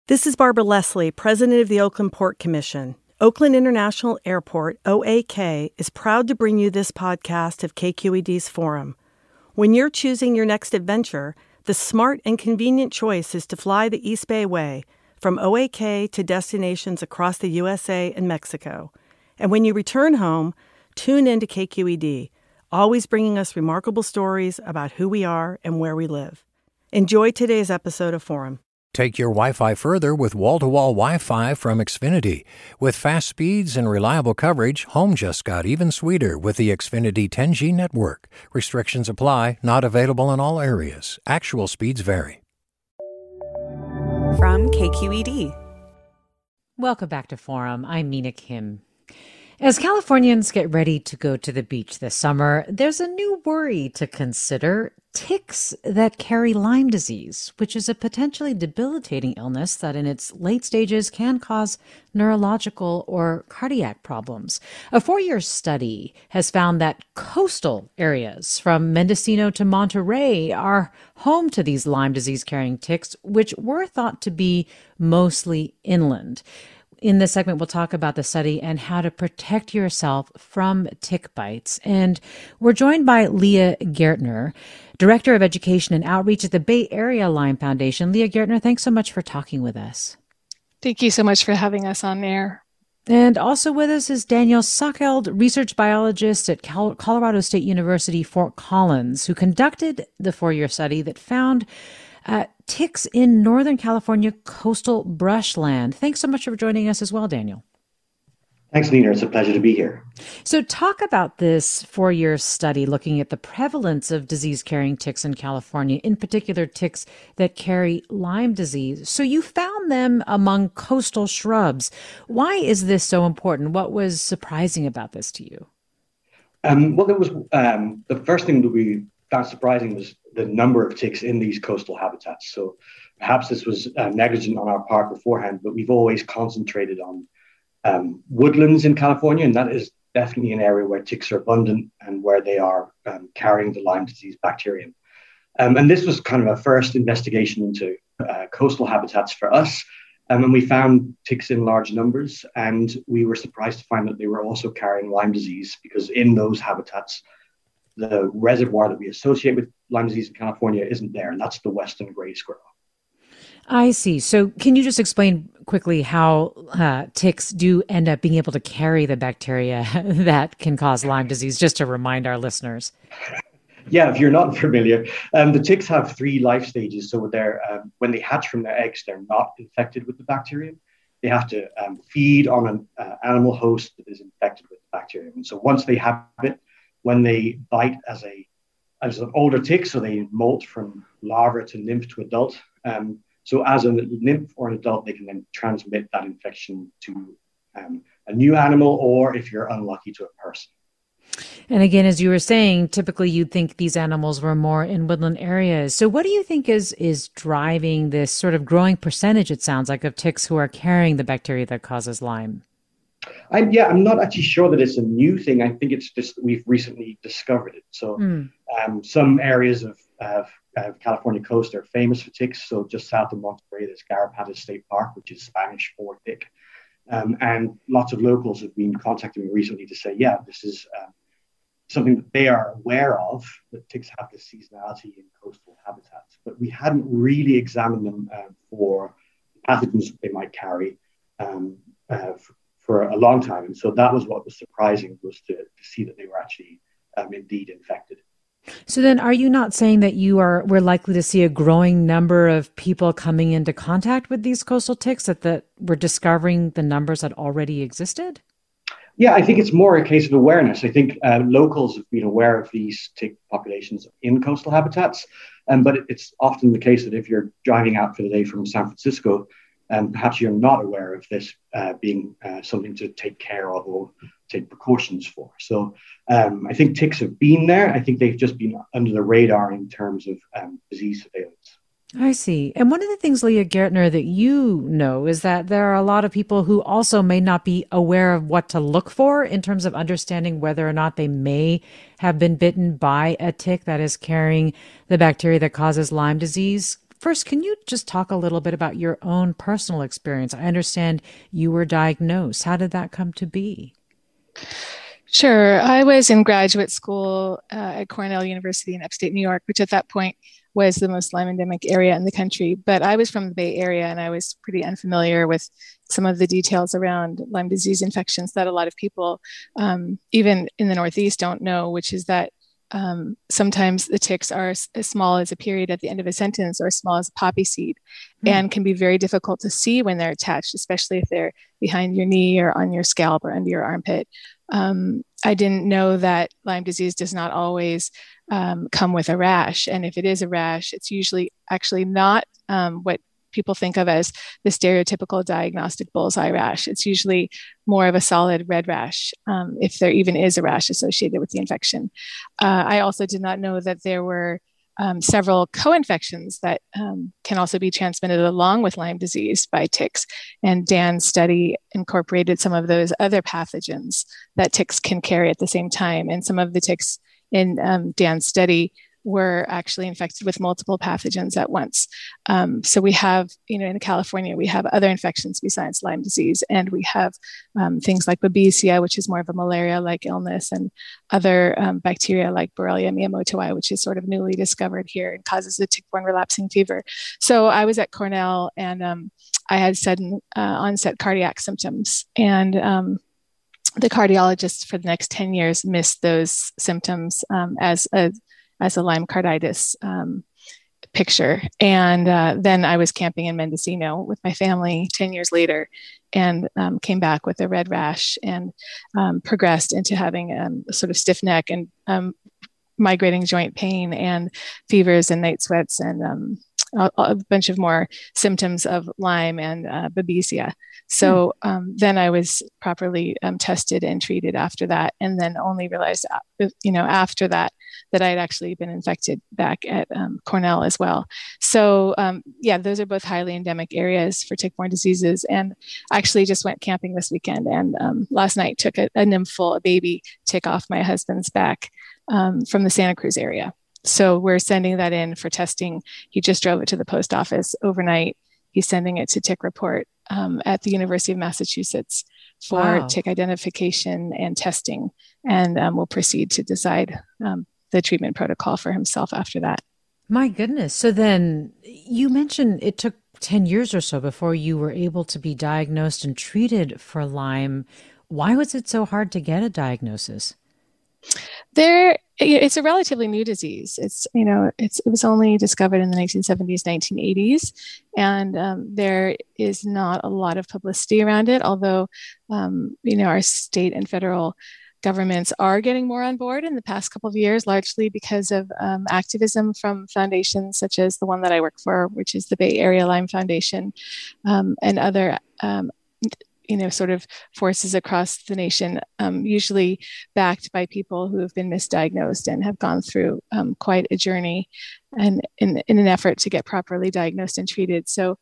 This is Barbara Leslie, President of the Oakland Port Commission. Oakland International Airport, OAK, is proud to bring you this podcast of KQED's Forum. When you're choosing your next adventure, the smart and convenient choice is to fly the East Bay Way from OAK to destinations across the USA and Mexico. And when you return home, tune in to KQED, always bringing us remarkable stories about who we are and where we live. Enjoy today's episode of Forum. Take your Wi-Fi further with wall-to-wall Wi-Fi from Xfinity. With fast speeds and reliable coverage, home just got even sweeter with the Xfinity 10G network. Restrictions apply, not available in all areas. Actual speeds vary. From KQED. Welcome back to Forum. I'm Mina Kim. As Californians get ready to go to the beach this summer, there's a new worry to consider: ticks that carry Lyme disease, which is a potentially debilitating illness that in its late stages can cause neurological or cardiac problems. A 4-year study has found that coastal areas from Mendocino to Monterey are home to these Lyme disease carrying ticks, which were thought to be mostly inland. In this segment, we'll talk about the study and how to protect yourself from tick bites. And we're joined by Leah Gertner, Director of Education and Outreach at the Bay Area Lyme Foundation. Leah Gertner, thanks so much for talking with us. Thank you so much for having us on air. And also with us is Daniel Suckeld, research biologist at Colorado State University, Fort Collins, who conducted the 4-year study that found ticks in Northern California coastal brushland. Thanks so much for joining us as well, Daniel. Thanks, Nina. It's a pleasure to be here. So talk about this 4-year study looking at the prevalence of disease-carrying ticks in California, in particular ticks that carry Lyme disease. So you found them among coastal shrubs. Why is this so important? What was surprising about this to you? Well, there was the first thing that we found surprising was the number of ticks in these coastal habitats. So perhaps this was negligent on our part beforehand, but we've always concentrated on woodlands in California, and that is definitely an area where ticks are abundant and where they are carrying the Lyme disease bacterium. And this was kind of our first investigation into coastal habitats for us. And we found ticks in large numbers, and we were surprised to find that they were also carrying Lyme disease, because in those habitats, the reservoir that we associate with Lyme disease in California isn't there, and that's the western gray squirrel. I see. So can you just explain quickly how ticks do end up being able to carry the bacteria that can cause Lyme disease, just to remind our listeners? Yeah, if you're not familiar, the ticks have 3 life stages. So they're, when they hatch from their eggs, they're not infected with the bacterium. They have to feed on an animal host that is infected with the bacterium. And so once they have it, when they bite as an older tick, so they molt from larva to nymph to adult. So as a nymph or an adult, they can then transmit that infection to a new animal, or if you're unlucky, to a person. And again, as you were saying, typically you'd think these animals were more in woodland areas. So what do you think is driving this sort of growing percentage, it sounds like, of ticks who are carrying the bacteria that causes Lyme? I'm not actually sure that it's a new thing. I think it's just we've recently discovered it. So some areas of California coast are famous for ticks. So just south of Monterey, there's Garrapatas State Park, which is Spanish for tick. And lots of locals have been contacting me recently to say, yeah, this is something that they are aware of, that ticks have this seasonality in coastal habitats. But we hadn't really examined them for pathogens that they might carry for a long time. And so that was what was surprising, was to see that they were actually indeed infected. So then are you not saying that we're likely to see a growing number of people coming into contact with these coastal ticks, that we're discovering the numbers that already existed? Yeah, I think it's more a case of awareness. I think locals have been aware of these tick populations in coastal habitats, but it's often the case that if you're driving out for the day from San Francisco, perhaps you're not aware of this being something to take care of or take precautions for. So I think ticks have been there. I think they've just been under the radar in terms of disease surveillance. I see. And one of the things, Leah Gertner, that you know is that there are a lot of people who also may not be aware of what to look for in terms of understanding whether or not they may have been bitten by a tick that is carrying the bacteria that causes Lyme disease. First, can you just talk a little bit about your own personal experience? I understand you were diagnosed. How did that come to be? Sure. I was in graduate school at Cornell University in upstate New York, which at that point was the most Lyme endemic area in the country. But I was from the Bay Area, and I was pretty unfamiliar with some of the details around Lyme disease infections that a lot of people, even in the Northeast, don't know, which is that sometimes the ticks are as small as a period at the end of a sentence or as small as a poppy seed, and can be very difficult to see when they're attached, especially if they're behind your knee or on your scalp or under your armpit. I didn't know that Lyme disease does not always come with a rash. And if it is a rash, it's usually actually not what people think of as the stereotypical diagnostic bullseye rash. It's usually more of a solid red rash, if there even is a rash associated with the infection. I also did not know that there were several co-infections that can also be transmitted along with Lyme disease by ticks. And Dan's study incorporated some of those other pathogens that ticks can carry at the same time. And some of the ticks in Dan's study were actually infected with multiple pathogens at once. So we have, in California, we have other infections besides Lyme disease, and we have things like Babesia, which is more of a malaria-like illness, and other bacteria like Borrelia miyamotoi, which is sort of newly discovered here and causes the tick-borne relapsing fever. So I was at Cornell, and I had sudden onset cardiac symptoms, and the cardiologist for the next 10 years missed those symptoms as a Lyme carditis picture. And then I was camping in Mendocino with my family 10 years later, and came back with a red rash and progressed into having a sort of stiff neck and migrating joint pain and fevers and night sweats and a bunch of more symptoms of Lyme and Babesia. So then I was properly tested and treated after that, and then only realized, after that I had actually been infected back at Cornell as well. So those are both highly endemic areas for tick-borne diseases. And I actually just went camping this weekend, and last night took a nymphal, a baby tick off my husband's back from the Santa Cruz area. So we're sending that in for testing. He just drove it to the post office overnight. He's sending it to Tick Report at the University of Massachusetts for tick identification and testing. And we'll proceed to decide the treatment protocol for himself after that. My goodness. So then you mentioned it took 10 years or so before you were able to be diagnosed and treated for Lyme. Why was it so hard to get a diagnosis? It's a relatively new disease. It was only discovered in the 1970s, 1980s, and there is not a lot of publicity around it. Although, our state and federal governments are getting more on board in the past couple of years, largely because of activism from foundations such as the one that I work for, which is the Bay Area Lyme Foundation, and other sort of forces across the nation, usually backed by people who have been misdiagnosed and have gone through quite a journey, and in an effort to get properly diagnosed and treated. So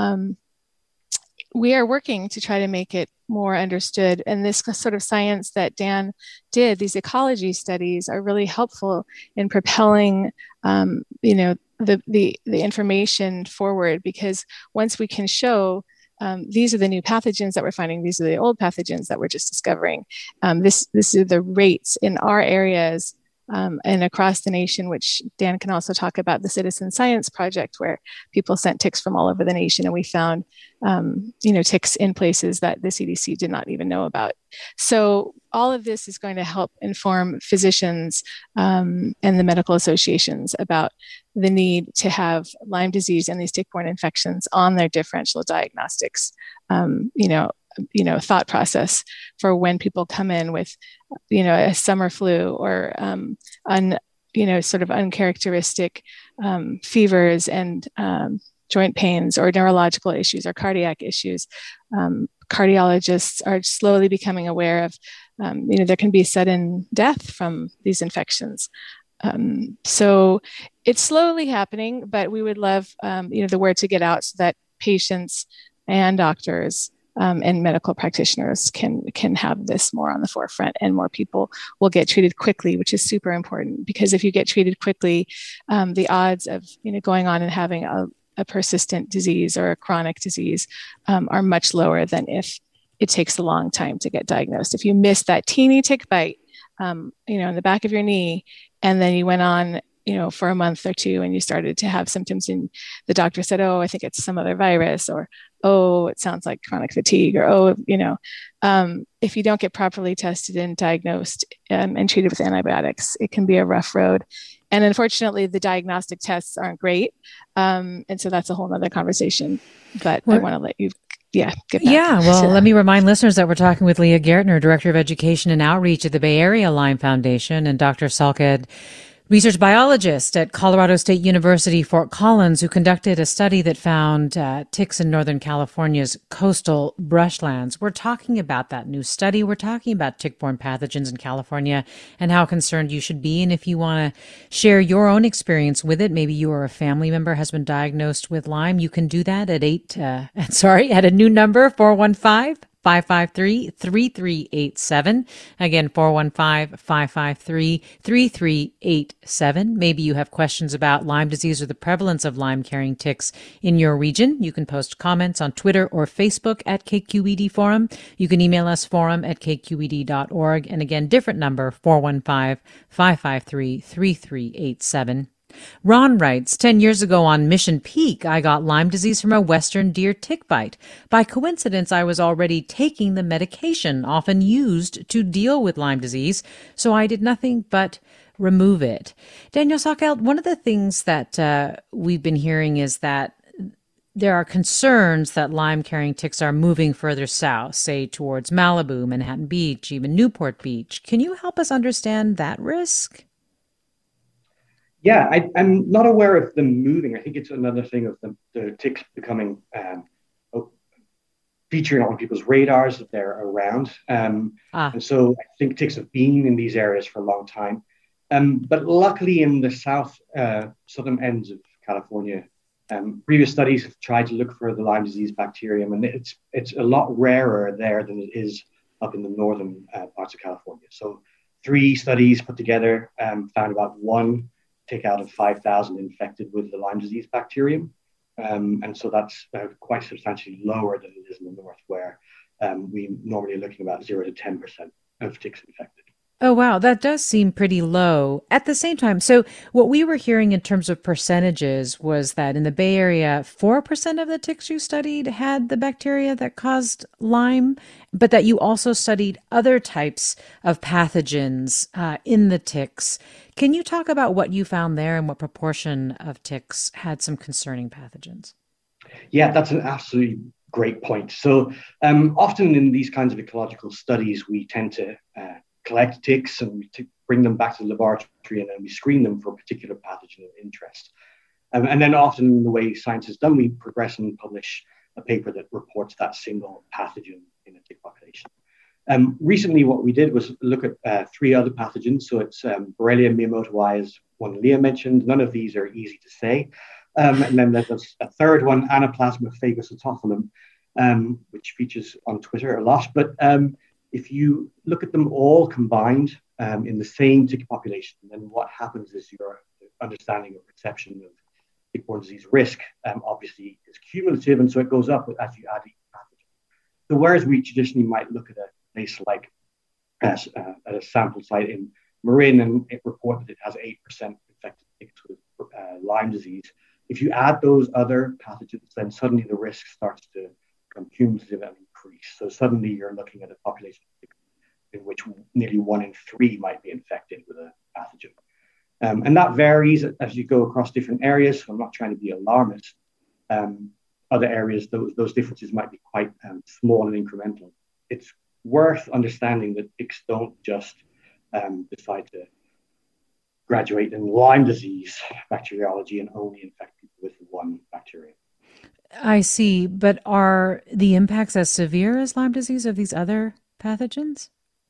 we are working to try to make it more understood. And this sort of science that Dan did, these ecology studies, are really helpful in propelling, the information forward, because once we can show these are the new pathogens that we're finding, these are the old pathogens that we're just discovering, this is the rates in our areas and across the nation, which Dan can also talk about, the Citizen Science Project, where people sent ticks from all over the nation, and we found ticks in places that the CDC did not even know about. So all of this is going to help inform physicians and the medical associations about the need to have Lyme disease and these tick-borne infections on their differential diagnostics, thought process for when people come in with, a summer flu or, sort of uncharacteristic fevers and joint pains or neurological issues or cardiac issues. Cardiologists are slowly becoming aware of, there can be sudden death from these infections. So it's slowly happening, but we would love, the word to get out so that patients and doctors and medical practitioners can have this more on the forefront, and more people will get treated quickly, which is super important, because if you get treated quickly, the odds of going on and having a persistent disease or a chronic disease are much lower than if it takes a long time to get diagnosed. If you miss that teeny tick bite, in the back of your knee, and then you went on, for a month or two, and you started to have symptoms, and the doctor said, "Oh, I think it's some other virus," or "Oh, it sounds like chronic fatigue," or if you don't get properly tested and diagnosed and treated with antibiotics, it can be a rough road. And unfortunately, the diagnostic tests aren't great, and so that's a whole other conversation. But I want to let you. Get back. Yeah, well, let me remind listeners that we're talking with Leah Gertner, Director of Education and Outreach at the Bay Area Lyme Foundation, and Dr. Salked, research biologist at Colorado State University, Fort Collins, who conducted a study that found ticks in Northern California's coastal brushlands. We're talking about that new study. We're talking about tick-borne pathogens in California and how concerned you should be. And if you want to share your own experience with it, maybe you or a family member has been diagnosed with Lyme, you can do that at at a new number, 415-553-3387. Again, 415-553-3387. Maybe you have questions about Lyme disease or the prevalence of Lyme-carrying ticks in your region. You can post comments on Twitter or Facebook at KQED Forum. You can email us forum@kqed.org. And again, different number, 415-553-3387. Ron writes, 10 years ago on Mission Peak, I got Lyme disease from a western deer tick bite. By coincidence, I was already taking the medication often used to deal with Lyme disease, so I did nothing but remove it. Daniel Salked, one of the things that we've been hearing is that there are concerns that Lyme-carrying ticks are moving further south, say towards Malibu, Manhattan Beach, even Newport Beach. Can you help us understand that risk? Yeah, I'm not aware of them moving. I think it's another thing of the ticks becoming featuring on people's radars that they're around. And so I think ticks have been in these areas for a long time. But luckily in the southern ends of California, previous studies have tried to look for the Lyme disease bacterium, and it's a lot rarer there than it is up in the northern parts of California. So 3 studies put together found about 1 tick out of 5,000 infected with the Lyme disease bacterium. And so that's quite substantially lower than it is in the north, where we normally are looking about 0 to 10% of ticks infected. Oh, wow. That does seem pretty low. At the same time, so what we were hearing in terms of percentages was that in the Bay Area, 4% of the ticks you studied had the bacteria that caused Lyme, but that you also studied other types of pathogens in the ticks. Can you talk about what you found there and what proportion of ticks had some concerning pathogens? Yeah, that's an absolutely great point. So often in these kinds of ecological studies, we tend to collect ticks and we bring them back to the laboratory, and then we screen them for a particular pathogen of interest. And then often the way science is done, we progress and publish a paper that reports that single pathogen in a tick population. Recently, what we did was look at 3 other pathogens. So it's Borrelia miyamotoi, as one Leah mentioned. None of these are easy to say. And then there's a third one, Anaplasma phagocytophilum, which features on Twitter a lot. But if you look at them all combined in the same tick population, then what happens is your understanding or perception of tick-borne disease risk obviously is cumulative, and so it goes up as you add each pathogen. So whereas we traditionally might look at a place like a sample site in Marin and it report that it has 8% infected ticks with Lyme disease, if you add those other pathogens, then suddenly the risk starts to become cumulative and increase. So suddenly you're looking at a population in which nearly 1 in 3 might be infected with a pathogen. And that varies as you go across different areas. So I'm not trying to be alarmist. Other areas, those differences might be quite small and incremental. It's worth understanding that ticks don't just decide to graduate in Lyme disease bacteriology and only infect people with one bacteria. I see, but are the impacts as severe as Lyme disease of these other pathogens?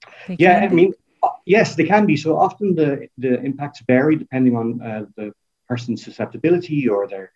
Yes, they can be. So often the impacts vary depending on the person's susceptibility or their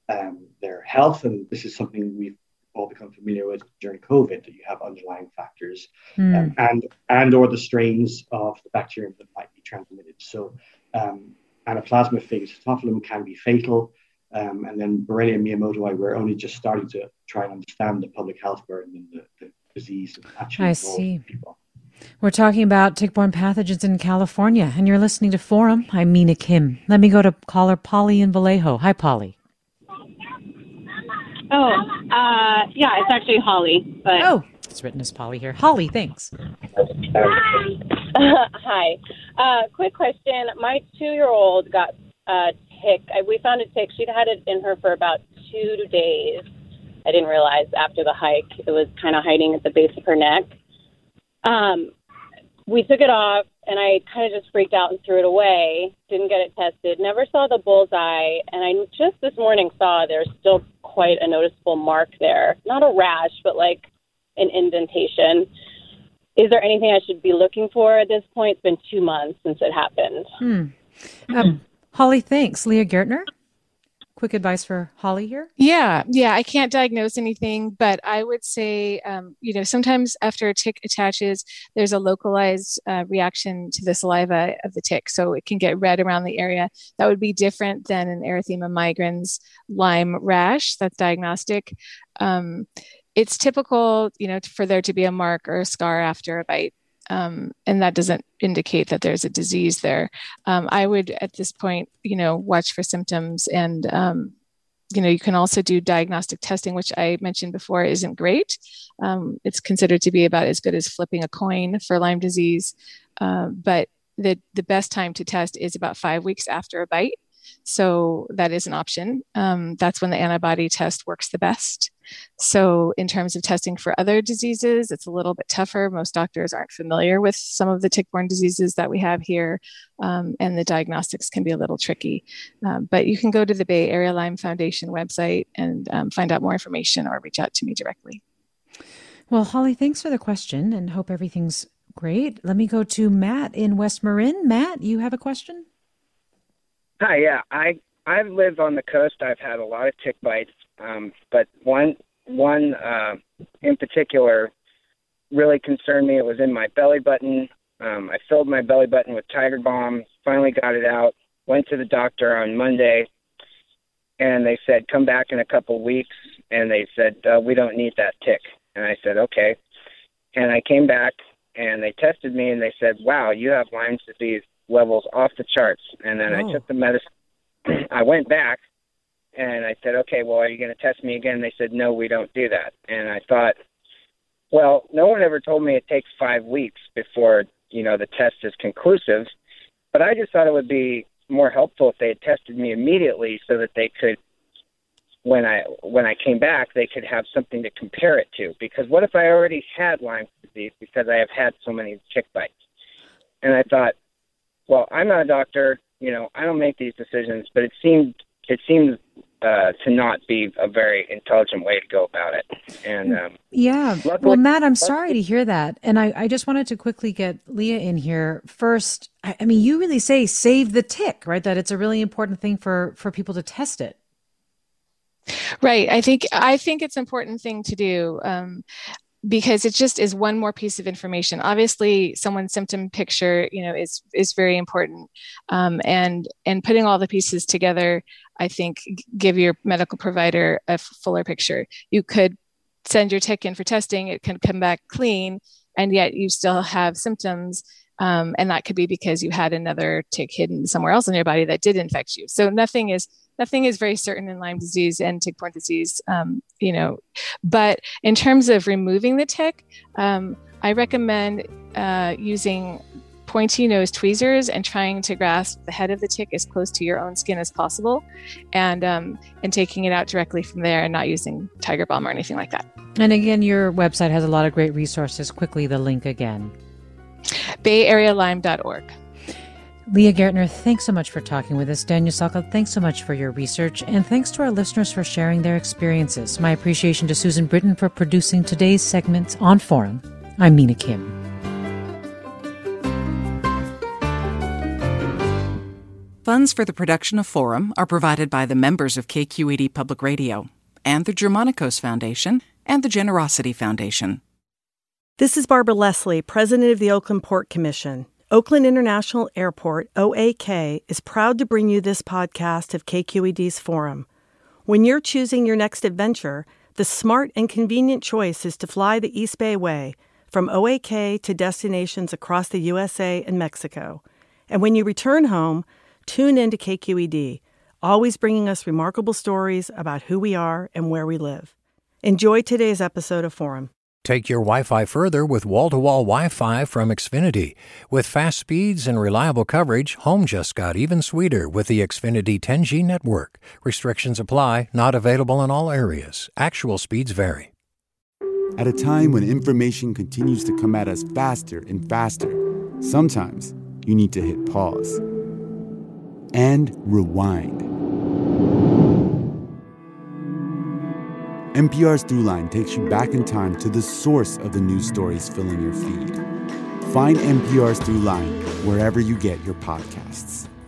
health, and this is something we've all become familiar with during COVID, that you have underlying factors and or the strains of the bacterium that might be transmitted. So Anaplasma phagocytophilum can be fatal. And then Borrelia miyamotoi, we're only just starting to try and understand the public health burden and the disease actually involves people. We're talking about tick-borne pathogens in California, and you're listening to Forum. I'm Mina Kim. Let me go to caller Polly in Vallejo. Hi, Polly. Yeah, it's actually Holly. But it's written as Polly here. Holly, thanks. Hi. Quick question. My 2-year-old got a tick. We found a tick. She'd had it in her for about 2 days. I didn't realize after the hike it was kind of hiding at the base of her neck. We took it off, and I kind of just freaked out and threw it away. Didn't get it tested. Never saw the bullseye, and I just this morning saw there's still quite a noticeable mark there. Not a rash, but like an indentation. Is there anything I should be looking for at this point? It's been 2 months since it happened. Holly, thanks. Leah Gertner? Quick advice for Holly here? Yeah. I can't diagnose anything, but I would say, sometimes after a tick attaches, there's a localized reaction to the saliva of the tick. So it can get red around the area. That would be different than an erythema migrans Lyme rash. That's diagnostic. It's typical, for there to be a mark or a scar after a bite. And that doesn't indicate that there's a disease there. I would, at this point, watch for symptoms. And, you can also do diagnostic testing, which I mentioned before isn't great. It's considered to be about as good as flipping a coin for Lyme disease. But the best time to test is about 5 weeks after a bite. So that is an option. That's when the antibody test works the best. So in terms of testing for other diseases, it's a little bit tougher. Most doctors aren't familiar with some of the tick-borne diseases that we have here, and the diagnostics can be a little tricky. But you can go to the Bay Area Lyme Foundation website and find out more information or reach out to me directly. Well, Holly, thanks for the question and hope everything's great. Let me go to Matt in West Marin. Matt, you have a question? Hi, yeah. I've lived on the coast. I've had a lot of tick bites, but one in particular really concerned me. It was in my belly button. I filled my belly button with Tiger Balm, finally got it out, went to the doctor on Monday, and they said, come back in a couple weeks, and they said, we don't need that tick. And I said, okay. And I came back, and they tested me, and they said, wow, you have Lyme disease levels off the charts. And then I took the medicine. I went back and I said, okay, well, are you going to test me again? They said, no, we don't do that. And I thought, well, no one ever told me it takes 5 weeks before, the test is conclusive. But I just thought it would be more helpful if they had tested me immediately so that they could, when I came back, they could have something to compare it to. Because what if I already had Lyme disease because I have had so many tick bites? And I thought, well, I'm not a doctor, I don't make these decisions, but it seemed to not be a very intelligent way to go about it. And luckily, well, Matt, I'm sorry to hear that. And I just wanted to quickly get Leah in here first. I mean, you really say save the tick, right? That it's a really important thing for people to test it. Right. I think it's an important thing to do. Because it just is one more piece of information. Obviously, someone's symptom picture, is very important. And putting all the pieces together, I think, give your medical provider a fuller picture. You could send your tick in for testing. It can come back clean, and yet you still have symptoms. And that could be because you had another tick hidden somewhere else in your body that did infect you. So nothing is very certain in Lyme disease and tick-borne disease, but in terms of removing the tick, I recommend using pointy nose tweezers and trying to grasp the head of the tick as close to your own skin as possible, and taking it out directly from there and not using Tiger Balm or anything like that. And again, your website has a lot of great resources. Quickly, the link again. BayAreaLyme.org. Leah Gertner, thanks so much for talking with us. Daniel Salka, thanks so much for your research. And thanks to our listeners for sharing their experiences. My appreciation to Susan Britton for producing today's segment on Forum. I'm Mina Kim. Funds for the production of Forum are provided by the members of KQED Public Radio and the Germanicos Foundation and the Generosity Foundation. This is Barbara Leslie, President of the Oakland Port Commission. Oakland International Airport, OAK, is proud to bring you this podcast of KQED's Forum. When you're choosing your next adventure, the smart and convenient choice is to fly the East Bay Way, from OAK to destinations across the USA and Mexico. And when you return home, tune in to KQED, always bringing us remarkable stories about who we are and where we live. Enjoy today's episode of Forum. Take your Wi-Fi further with wall-to-wall Wi-Fi from Xfinity. With fast speeds and reliable coverage, home just got even sweeter with the Xfinity 10G network. Restrictions apply, not available in all areas. Actual speeds vary. At a time when information continues to come at us faster and faster, sometimes you need to hit pause and rewind. NPR's Throughline takes you back in time to the source of the news stories filling your feed. Find NPR's Throughline wherever you get your podcasts.